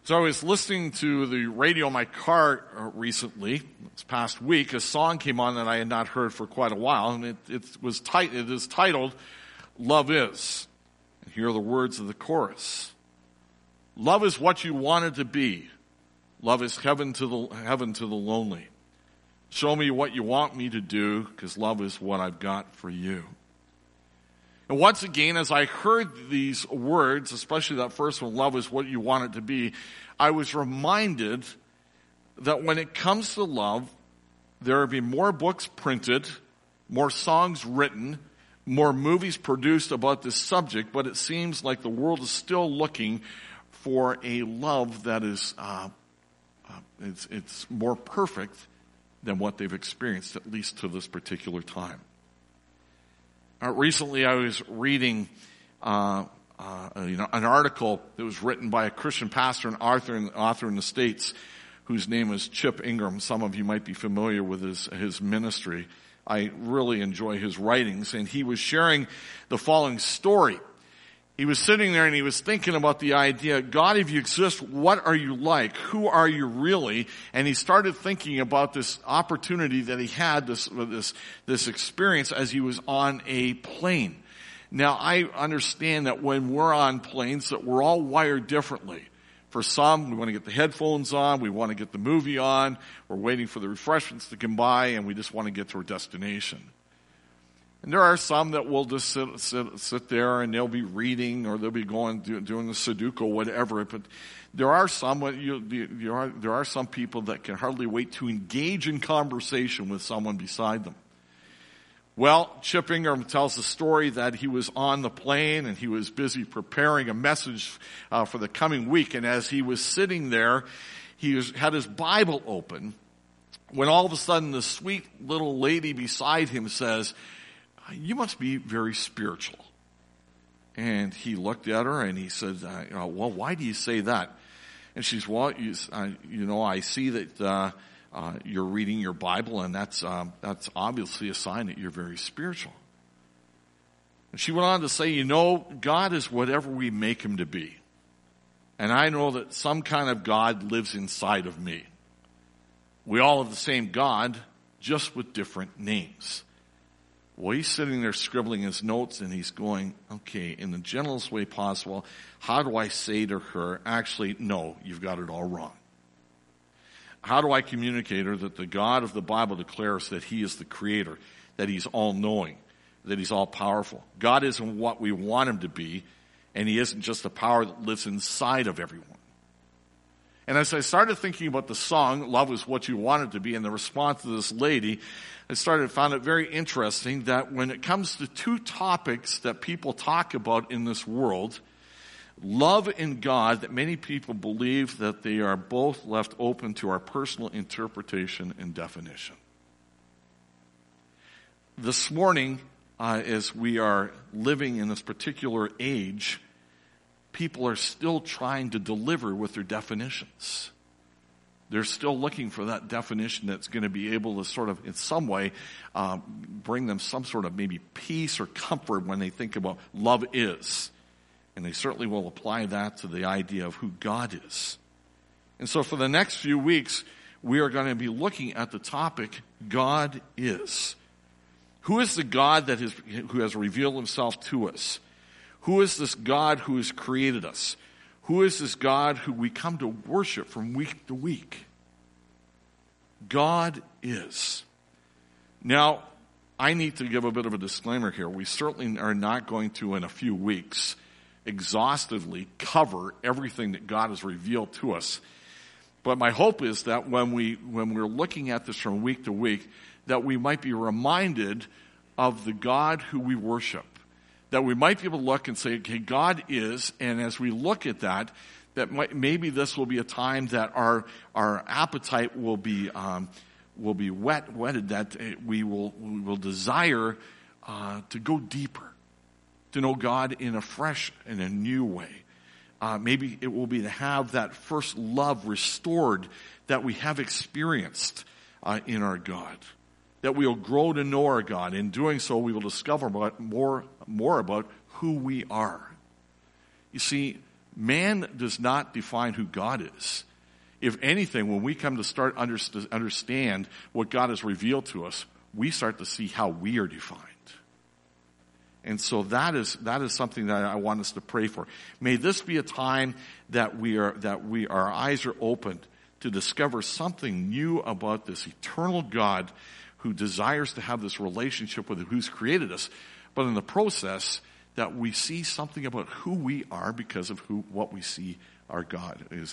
So I was listening to the radio in my car recently, this past week. A song came on that I had not heard for quite a while, and it is titled, Love Is. And here are the words of the chorus. Love is what you want it to be. Love is heaven to the lonely. Show me what you want me to do, because love is what I've got for you. And once again, as I heard these words, especially that first one, love is what you want it to be, I was reminded that when it comes to love, there have been more books printed, more songs written, more movies produced about this subject, but it seems like the world is still looking for a love that is it's more perfect than what they've experienced, at least to this particular time. Recently, I was reading an article that was written by a Christian pastor and author in the States, whose name is Chip Ingram. Some of you might be familiar with his ministry. I really enjoy his writings, and he was sharing the following story. He was sitting there and he was thinking about the idea, God, if you exist, what are you like? Who are you really? And he started thinking about this opportunity that he had, this experience as he was on a plane. Now, I understand that when we're on planes, that we're all wired differently. For some, we want to get the headphones on, we want to get the movie on, we're waiting for the refreshments to come by, and we just want to get to our destination. And there are some that will just sit there and they'll be reading, or they'll be doing the Sudoku or whatever. But there are some people that can hardly wait to engage in conversation with someone beside them. Well, Chip Ingram tells the story that he was on the plane and he was busy preparing a message for the coming week. And as he was sitting there, had his Bible open, when all of a sudden the sweet little lady beside him says, "You must be very spiritual." And he looked at her and he said, "Well, why do you say that?" And she's, "Well, I see that you're reading your Bible, and that's obviously a sign that you're very spiritual." And she went on to say, God is whatever we make him to be. And I know that some kind of God lives inside of me. We all have the same God, just with different names. Well, he's sitting there scribbling his notes, and he's going, okay, in the gentlest way possible, how do I say to her, actually, no, you've got it all wrong? How do I communicate her that the God of the Bible declares that he is the creator, that he's all-knowing, that he's all-powerful? God isn't what we want him to be, and he isn't just a power that lives inside of everyone. And as I started thinking about the song, Love Is What You Want It to Be, and the response to this lady, I found it very interesting that when it comes to two topics that people talk about in this world, love and God, that many people believe that they are both left open to our personal interpretation and definition. This morning, as we are living in this particular age, people are still trying to deliver with their definitions. They're still looking for that definition that's going to be able to sort of, in some way, bring them some sort of maybe peace or comfort when they think about love is. And they certainly will apply that to the idea of who God is. And so for the next few weeks, we are going to be looking at the topic, God is. Who is the God who has revealed himself to us? Who is this God who has created us? Who is this God who we come to worship from week to week? God is. Now, I need to give a bit of a disclaimer here. We certainly are not going to, in a few weeks, exhaustively cover everything that God has revealed to us. But my hope is that when we're looking at this from week to week, that we might be reminded of the God who we worship. That we might be able to look and say, okay, God is, and as we look at that maybe this will be a time that our appetite will be whetted, that we will desire to go deeper, to know God in a fresh and a new way. Maybe it will be to have that first love restored that we have experienced in our God. That we will grow to know our God. In doing so, we will discover more about who we are. You see, Man does not define who God is. If anything, when we come to start understand what God has revealed to us, we start to see how we are defined. And so that is something that I want us to pray for. May this be a time that our eyes are opened to discover something new about this eternal God who desires to have this relationship with who's created us. But in the process, that we see something about who we are because of what we see our God is.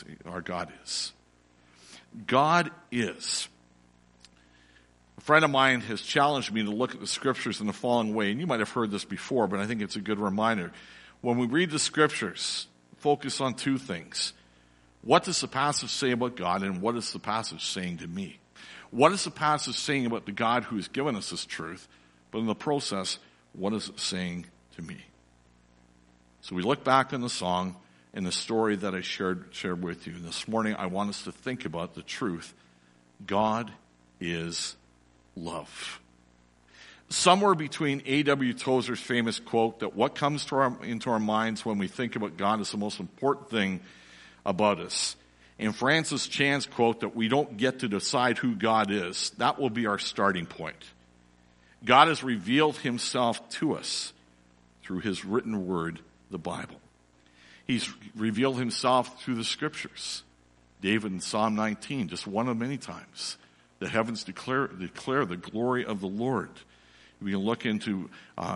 God is. A friend of mine has challenged me to look at the scriptures in the following way, and you might have heard this before, but I think it's a good reminder. When we read the scriptures, focus on two things. What does the passage say about God, and what is the passage saying to me? What is the passage saying about the God who has given us this truth? But in the process, what is it saying to me? So we look back on the song and the story that I shared with you. And this morning, I want us to think about the truth. God is love. Somewhere between A.W. Tozer's famous quote that what comes into our minds when we think about God is the most important thing about us, and Francis Chan's quote that we don't get to decide who God is, that will be our starting point. God has revealed himself to us through his written word, the Bible. He's revealed himself through the scriptures. David in Psalm 19, just one of many times. The heavens declare the glory of the Lord. We can look into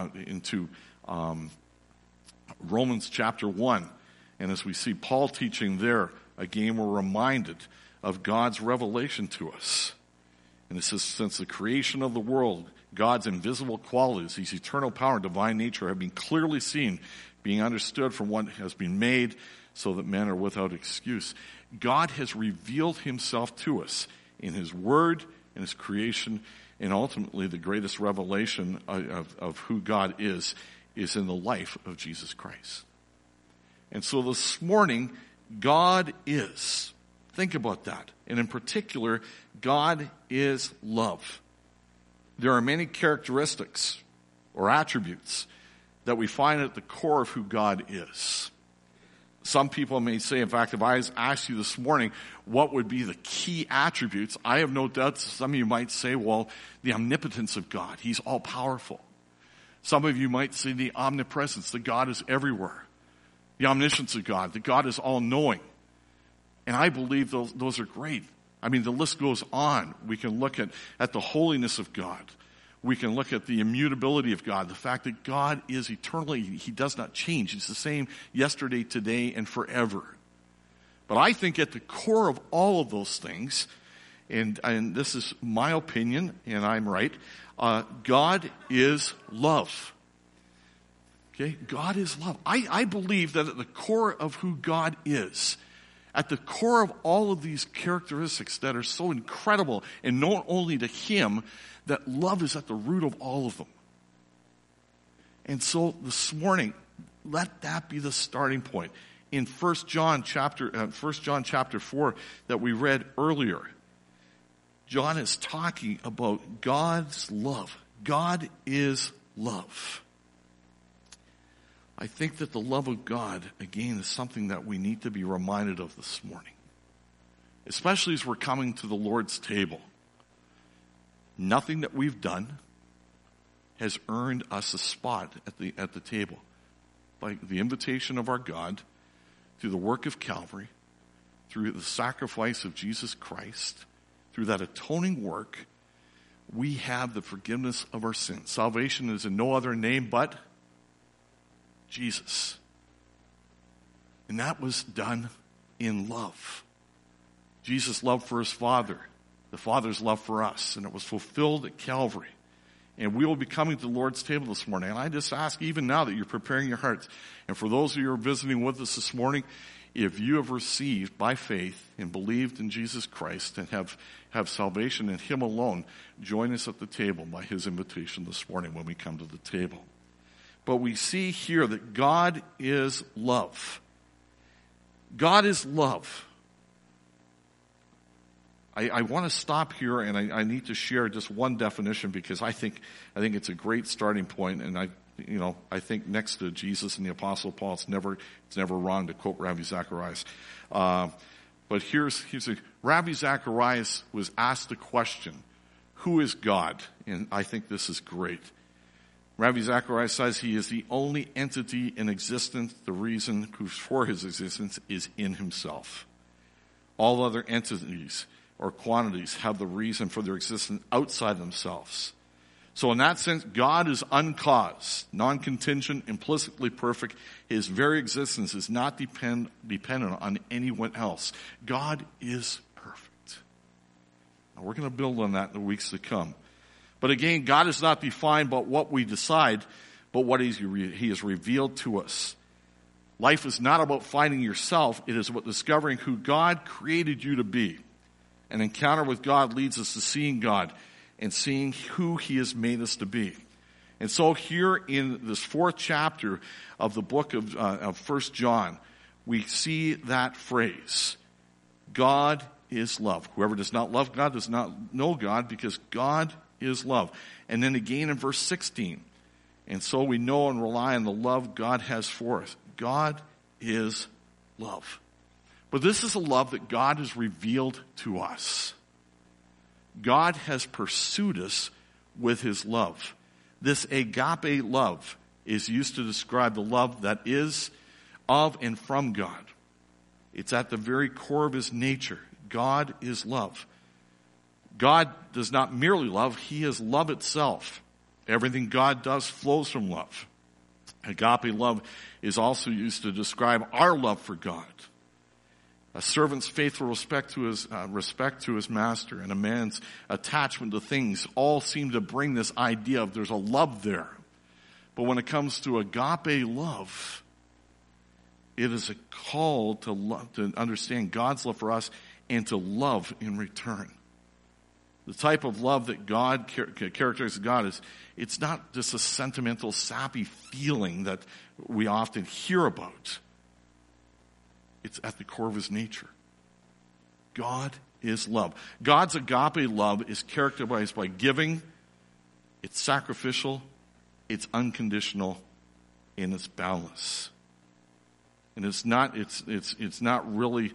Romans chapter 1. And as we see Paul teaching there, again we're reminded of God's revelation to us. And it says, since the creation of the world, God's invisible qualities, his eternal power and divine nature have been clearly seen, being understood from what has been made, so that men are without excuse. God has revealed himself to us in his word, in his creation, and ultimately the greatest revelation of who God is in the life of Jesus Christ. And so this morning, God is. Think about that. And in particular, God is love. There are many characteristics or attributes that we find at the core of who God is. Some people may say, in fact, if I asked you this morning, what would be the key attributes? I have no doubt some of you might say, well, the omnipotence of God. He's all powerful. Some of you might say the omnipresence, that God is everywhere. The omniscience of God, that God is all knowing. And I believe those are great. I mean, the list goes on. We can look at the holiness of God. We can look at the immutability of God, the fact that God is eternally, he does not change. He's the same yesterday, today, and forever. But I think at the core of all of those things, and this is my opinion, and I'm right, God is love. Okay? God is love. I believe that at the core of who God is, at the core of all of these characteristics that are so incredible and known only to him, that love is at the root of all of them. And so this morning, let that be the starting point. In 1 John chapter 4 that we read earlier, John is talking about God's love. God is love. I think that the love of God, again, is something that we need to be reminded of this morning. Especially as we're coming to the Lord's table. Nothing that we've done has earned us a spot at the table. By the invitation of our God, through the work of Calvary, through the sacrifice of Jesus Christ, through that atoning work, we have the forgiveness of our sins. Salvation is in no other name but Jesus. And that was done in love. Jesus' love for his Father, the Father's love for us, and it was fulfilled at Calvary. And we will be coming to the Lord's table this morning. And I just ask even now that you're preparing your hearts. And for those of you who are visiting with us this morning, if you have received by faith and believed in Jesus Christ and have salvation in him alone, join us at the table by his invitation this morning when we come to the table. But we see here that God is love. God is love. I want to stop here, and I need to share just one definition because I think it's a great starting point, and I think next to Jesus and the Apostle Paul, it's never wrong to quote Ravi Zacharias. But here's Ravi Zacharias was asked a question, who is God? And I think this is great. Ravi Zacharias says he is the only entity in existence. The reason for his existence is in himself. All other entities or quantities have the reason for their existence outside themselves. So in that sense, God is uncaused, non-contingent, implicitly perfect. His very existence is not dependent on anyone else. God is perfect. Now we're going to build on that in the weeks to come. But again, God is not defined by what we decide, but what He has revealed to us. Life is not about finding yourself. It is about discovering who God created you to be. An encounter with God leads us to seeing God and seeing who He has made us to be. And so here in this 4th chapter of the book of 1 John, we see that phrase, God is love. Whoever does not love God does not know God, because God is love. And then again in verse 16, and so we know and rely on the love God has for us. God is love. But this is a love that God has revealed to us. God has pursued us with His love. This agape love is used to describe the love that is of and from God. It's at the very core of His nature. God is love. God does not merely love, He is love itself. Everything God does flows from love. Agape love is also used to describe our love for God. A servant's faithful respect to his master, and a man's attachment to things all seem to bring this idea of there's a love there. But when it comes to agape love, it is a call to love, to understand God's love for us and to love in return. The type of love that God characterizes God is, it's not just a sentimental, sappy feeling that we often hear about. It's at the core of His nature. God is love. God's agape love is characterized by giving, it's sacrificial, it's unconditional, and it's boundless. And it's not really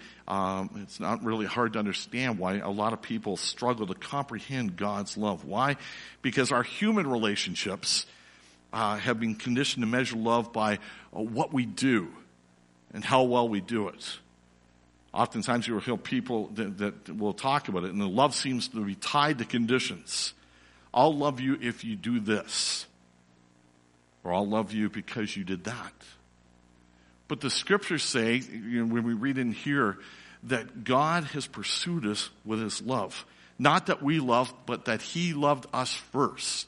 hard to understand why a lot of people struggle to comprehend God's love. Why? Because our human relationships have been conditioned to measure love by what we do and how well we do it. Oftentimes you will hear people that will talk about it, and the love seems to be tied to conditions. I'll love you if you do this, or I'll love you because you did that. But the scriptures say, when we read in here, that God has pursued us with His love. Not that we loved, but that He loved us first.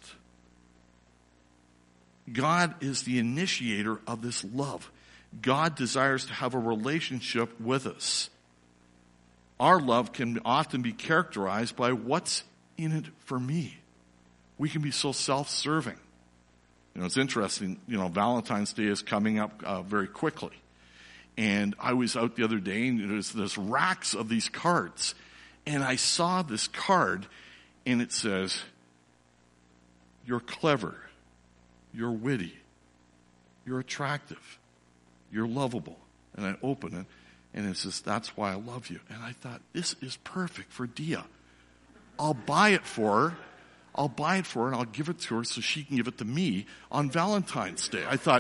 God is the initiator of this love. God desires to have a relationship with us. Our love can often be characterized by what's in it for me. We can be so self-serving. It's interesting, Valentine's Day is coming up very quickly. And I was out the other day, and there's racks of these cards. And I saw this card, and it says, you're clever, you're witty, you're attractive, you're lovable. And I open it, and it says, that's why I love you. And I thought, this is perfect for Dia. I'll buy it for her, and I'll give it to her so she can give it to me on Valentine's Day. I thought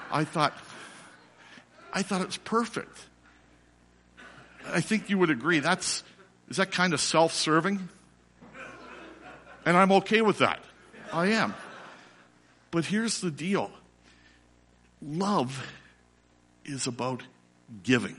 it was perfect. I think you would agree. Is that kind of self-serving? And I'm okay with that. I am. But here's the deal. Love is about giving.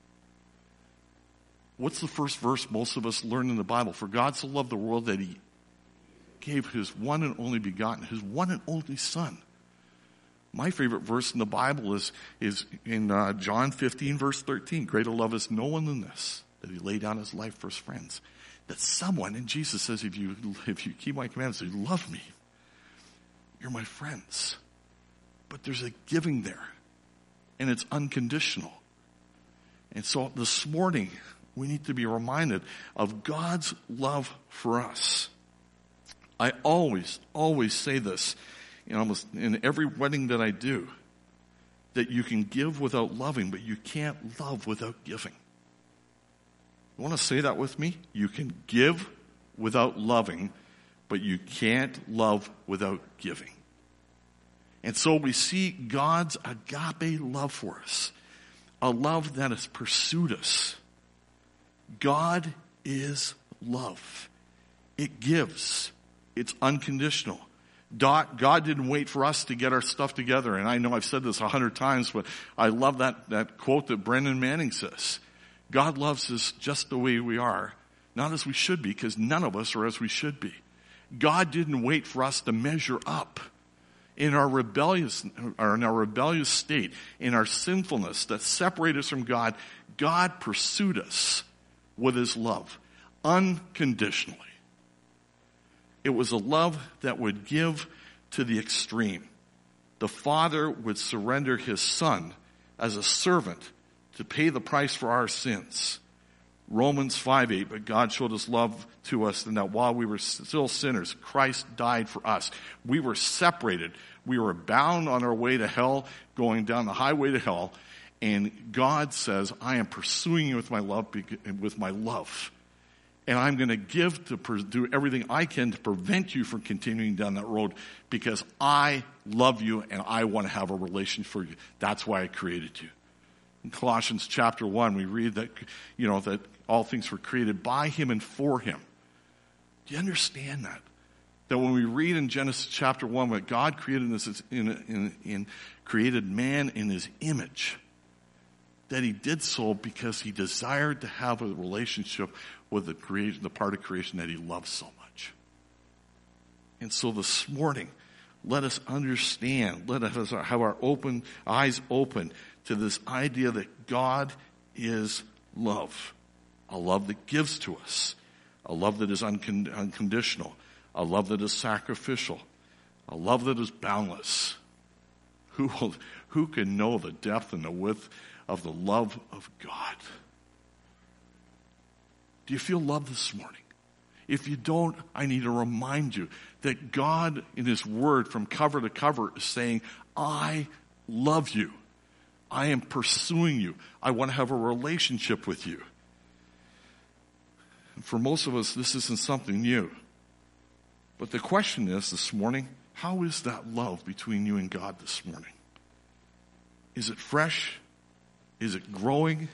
What's the first verse most of us learn in the Bible? For God so loved the world that He gave His one and only begotten, His one and only Son. My favorite verse in the Bible is in John 15, verse 13. Greater love is no one than this, that He laid down His life for His friends. That someone, and Jesus says, if you keep my commandments, you love me, you're my friends. But there's a giving there, and it's unconditional. And so this morning, we need to be reminded of God's love for us. I always say this. almost in every wedding that I do, that you can give without loving, but you can't love without giving. You want to say that with me? You can give without loving, but you can't love without giving. And so we see God's agape love for us, a love that has pursued us. God is love. It gives. It's unconditional. God didn't wait for us to get our stuff together. And I know I've said this 100 times, but I love that quote that Brendan Manning says. God loves us just the way we are, not as we should be, because none of us are as we should be. God didn't wait for us to measure up in our rebellious state, in our sinfulness that separate us from God. God pursued us with his love, unconditionally. It was a love that would give to the extreme. The Father would surrender his Son as a servant to pay the price for our sins. Romans 5:8, but God showed his love to us in that while we were still sinners, Christ died for us. We were separated. We were bound on our way to hell, going down the highway to hell. And God says, I am pursuing you with my love. And I'm going to do everything I can to prevent you from continuing down that road because I love you and I want to have a relation for you. That's why I created you. In Colossians chapter 1, we read that, that all things were created by him and for him. Do you understand that? That when we read in Genesis chapter 1 that God created us created man in his image, that he did so because he desired to have a relationship with the part of creation that he loves so much. And so this morning, let us understand, let us have our eyes open to this idea that God is love. A love that gives to us. A love that is unconditional. A love that is sacrificial. A love that is boundless. Who can know the depth and the width of the love of God? Do you feel love this morning? If you don't, I need to remind you that God in his word from cover to cover is saying, I love you. I am pursuing you. I want to have a relationship with you. And for most of us, this isn't something new. But the question is this morning, how is that love between you and God this morning? Is it fresh? Is it growing?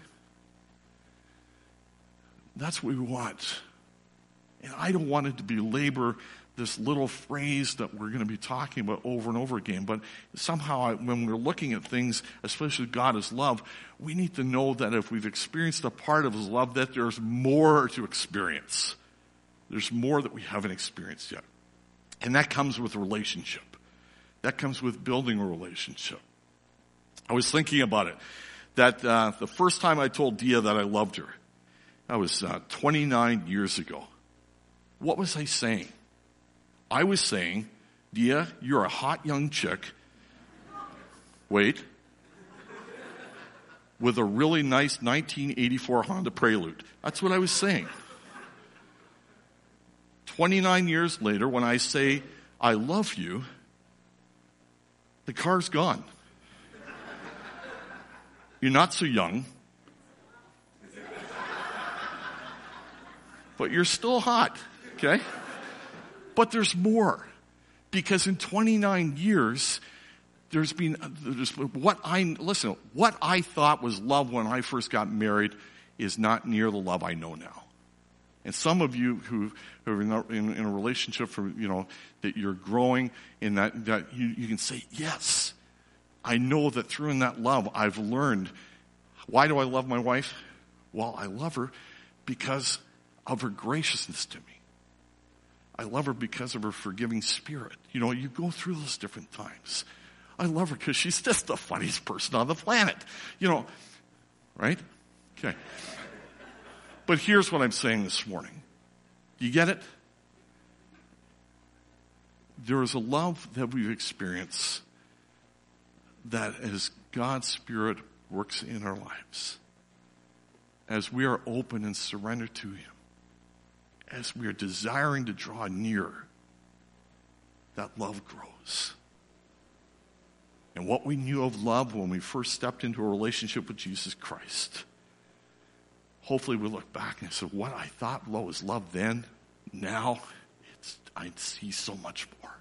That's what we want. And I don't want it to belabor this little phrase that we're going to be talking about over and over again. But somehow when we're looking at things, especially God as love, we need to know that if we've experienced a part of his love, that there's more to experience. There's more that we haven't experienced yet. And that comes with relationship. That comes with building a relationship. I was thinking about it, that the first time I told Dia that I loved her, that was 29 years ago. What was I saying? I was saying, Dia, you're a hot young chick. Wait. With a really nice 1984 Honda Prelude. That's what I was saying. 29 years later, when I say, I love you, the car's gone. You're not so young. But you're still hot, okay? But there's more. Because in 29 years, what I thought was love when I first got married is not near the love I know now. And some of you who are in a relationship that you're growing in that you can say, yes, I know that through in that love I've learned. Why do I love my wife? Well, I love her because of her graciousness to me. I love her because of her forgiving spirit. You go through those different times. I love her because she's just the funniest person on the planet. Right? Okay. But here's what I'm saying this morning. Do you get it? There is a love that we've experienced that as God's Spirit works in our lives, as we are open and surrender to him, as we are desiring to draw near, that love grows. and what we knew of love when we first stepped into a relationship with Jesus Christ. Hopefully we look back and say, what I thought was love then, now I see so much more.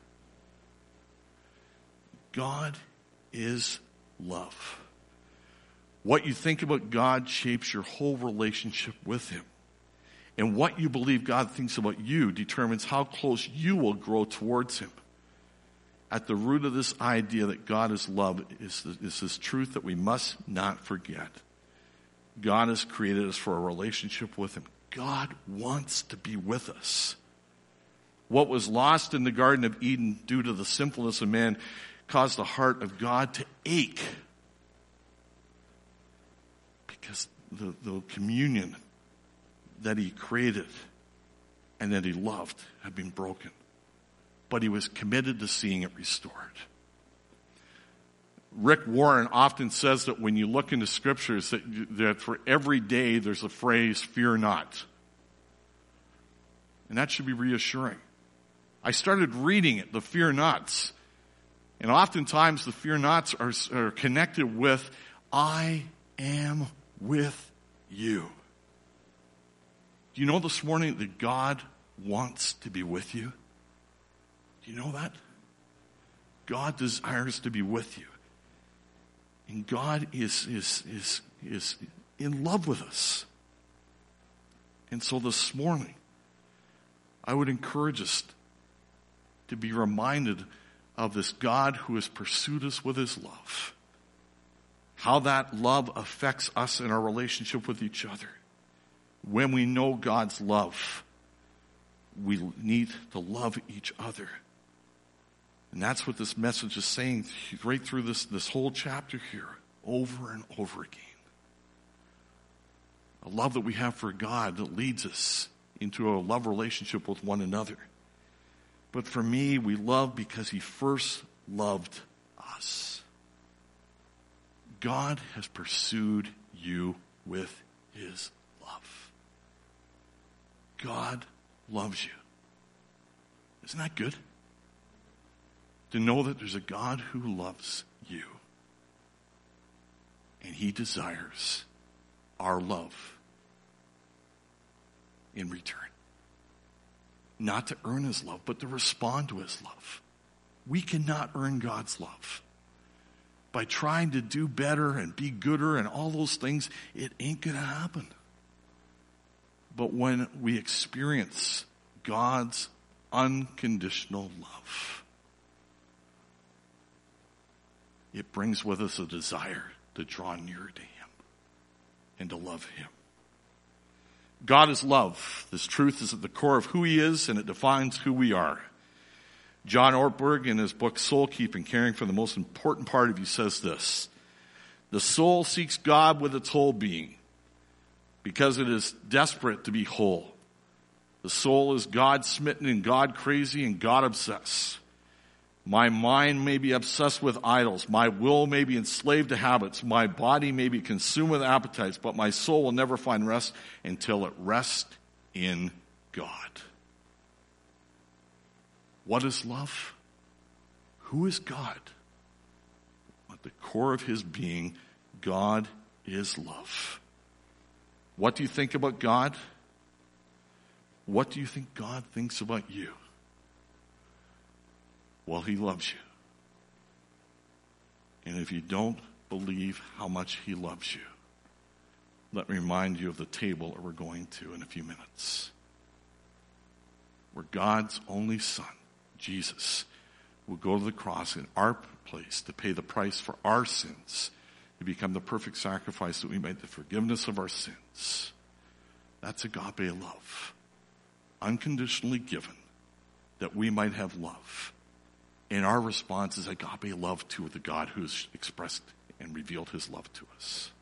God is love. What you think about God shapes your whole relationship with him. And what you believe God thinks about you determines how close you will grow towards him. At the root of this idea that God is love is this truth that we must not forget. God has created us for a relationship with him. God wants to be with us. What was lost in the Garden of Eden due to the sinfulness of man caused the heart of God to ache. Because the communion that he created and that he loved had been broken. But he was committed to seeing it restored. Rick Warren often says that when you look into scriptures that for every day there's a phrase, fear not. And that should be reassuring. I started reading it, the fear nots. And oftentimes the fear nots are connected with, I am with you. Do you know this morning that God wants to be with you? Do you know that? God desires to be with you. And God is in love with us. And so this morning, I would encourage us to be reminded of this God who has pursued us with his love. How that love affects us in our relationship with each other. When we know God's love, we need to love each other. And that's what this message is saying right through this whole chapter here, over and over again. A love that we have for God that leads us into a love relationship with one another. But for me, we love because he first loved us. God has pursued you with his love. God loves you. Isn't that good? To know that there's a God who loves you. And he desires our love in return. Not to earn his love, but to respond to his love. We cannot earn God's love. By trying to do better and be gooder and all those things, it ain't going to happen. But when we experience God's unconditional love, it brings with us a desire to draw near to him and to love him. God is love. This truth is at the core of who he is, and it defines who we are. John Ortberg, in his book Soul Keeping, Caring for the Most Important Part of You, says this: the soul seeks God with its whole being because it is desperate to be whole. The soul is God-smitten and God-crazy and God-obsessed. My mind may be obsessed with idols. My will may be enslaved to habits. My body may be consumed with appetites, but my soul will never find rest until it rests in God. What is love? Who is God? At the core of his being, God is love. What do you think about God? What do you think God thinks about you? Well, he loves you. And if you don't believe how much he loves you, let me remind you of the table that we're going to in a few minutes. Where God's only Son, Jesus, will go to the cross in our place to pay the price for our sins, to become the perfect sacrifice that we might have the forgiveness of our sins. That's agape love. Unconditionally given, that we might have love. And our response is agape love to the God who has expressed and revealed his love to us.